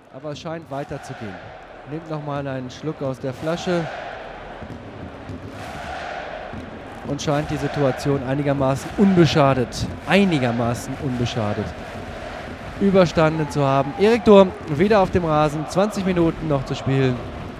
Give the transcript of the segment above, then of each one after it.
Aber es scheint weiterzugehen. Nimmt nochmal einen Schluck aus der Flasche. Und scheint die Situation einigermaßen unbeschadet überstanden zu haben. Erik Durm wieder auf dem Rasen, 20 Minuten noch zu spielen.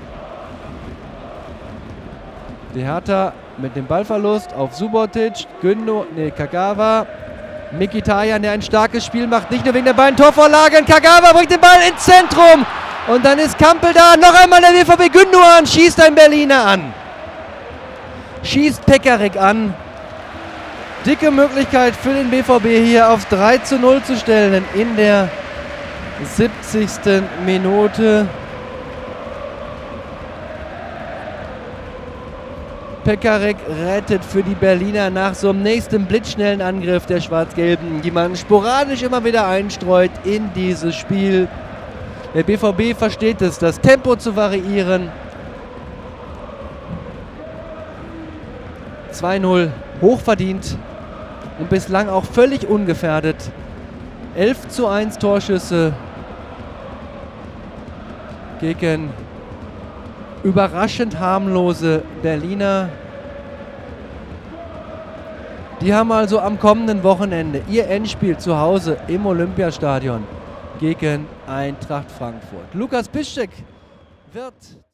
Die Hertha mit dem Ballverlust auf Subotic, Kagawa, Mkhitaryan, der ein starkes Spiel macht, nicht nur wegen der beiden Torvorlagen. Kagawa bringt den Ball ins Zentrum und dann ist Kampel da, noch einmal der BVB, Gündoğan schießt ein Berliner an. Schießt Pekarik an. Dicke Möglichkeit für den BVB hier auf 3:0 zu stellen in der 70. Minute. Pekarik rettet für die Berliner nach so einem nächsten blitzschnellen Angriff der Schwarz-Gelben, die man sporadisch immer wieder einstreut in dieses Spiel. Der BVB versteht es, das Tempo zu variieren. 2:0, hochverdient und bislang auch völlig ungefährdet. 11:1 Torschüsse gegen überraschend harmlose Berliner. Die haben also am kommenden Wochenende ihr Endspiel zu Hause im Olympiastadion gegen Eintracht Frankfurt. Lukas Piszczek wird